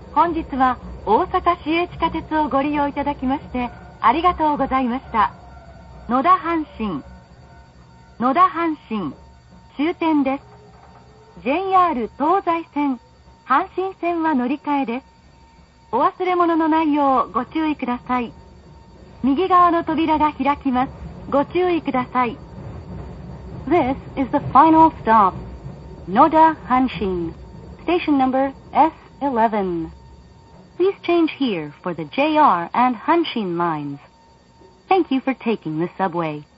本日は大阪市営地下鉄をご利用いただきましてありがとうございました。野田阪神終点です。 JR 東西線阪神線は乗り換えです。お忘れ物のないようご注意ください。右側の扉が開きます。ご注意ください。 This is the final stop. Noda Hanshin, station number S11. Please change here for the JR and Hanshin lines. Thank you for taking the subway.